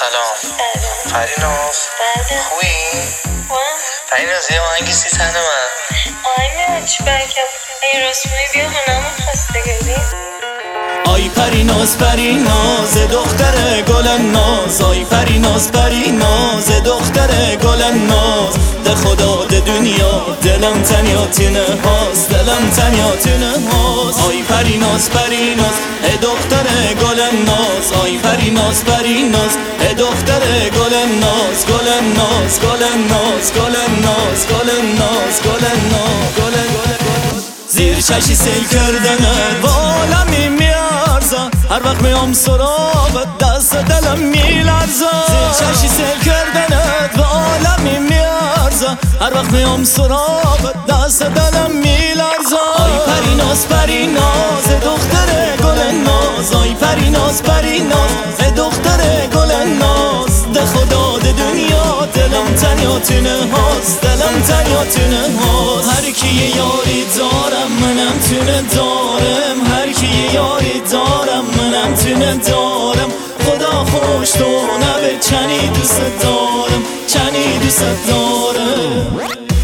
سلام. پریناز خوبی؟ پریناز یه آهنگی سی تنه من آهنگ چی برکب ای رسموی بیا هنمون خستگلی. آی پریناز پریناز دختر گل ناز، آی پریناز پریناز دختر گل ناز، ده خدا ده دنیا دلم تنیاتینه هاست، دلم تنیاتینه هاست. آی پریناز پریناز دختر گل ناز، آی پریناز پریناز دختر گل ناز، گل ناز گل ناز گل ناز گل ناز گل ناز گل ناز. زیر چشی سیل کردنه بالمی میارزا، هر وقت میام سراغ دست دلم میلرزا. زیر چشی سیل کردنه بالمی میارزا، هر وقت میام سراغ دست دلم میلرزا. آی پریناز پریناز دختر گل ناز، آی پریناز پریناز دختر گل ناز، ده خدا ده دنیا دلم تنیاتینه هاست، دلم تنیاتینه هاست. هر کی یاری دارم منم تونه دارم، هر کی یاری دارم منم تونه دارم. خدا خوش تو نبه چنی دوست دارم، چنی دوست دارم.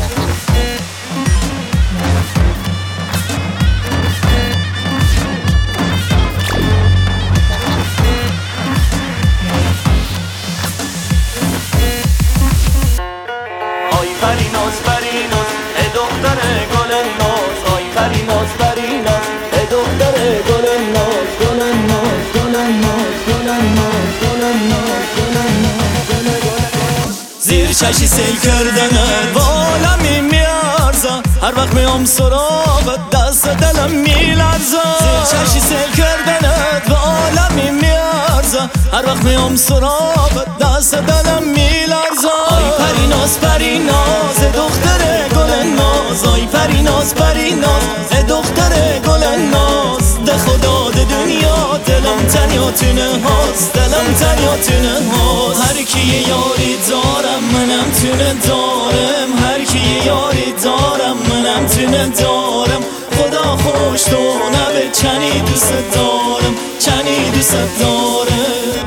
پریناز پریناز دختر گل ناز، آی پریناز پریناز دختر گل ناز، گل ناز گل ناز گل ناز گل ناز گل ناز. زیر چشی سیل کردنه بالمی میارزا، هر وقت میام سراغ دست دلم میلرزا. زیر چشی سیل کردنه بالمی میارزا، هر وقت میام سراغ دست دلم میلرزا. آی پریناز پریناز دختر گل ناز، آی پریناز پریناز دختر گل ناز، ده خدا ده دنیا دلم تنیاتینه هاست، دلم تنیاتینه هاست. هر کی یاری دارم منم تونه دارم، هر کی یاری دارم منم تونه دارم. خدا خوش تو نبه چنی دوست دارم، چنی دوست دارم.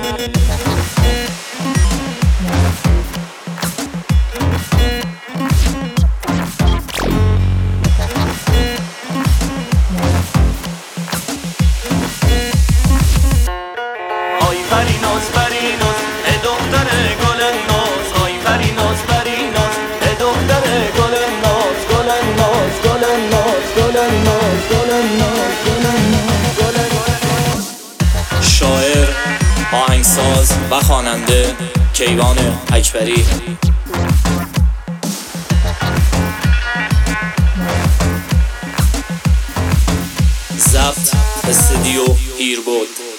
پریناز پریناز دختر گل ناز، آی پریناز پریناز دختر گل ناز، گل ناز گل ناز گل ناز گل ناز گل ناز. شاعر، آهنگساز و خواننده کیوان اکبری. ضبط استودیو هیربود.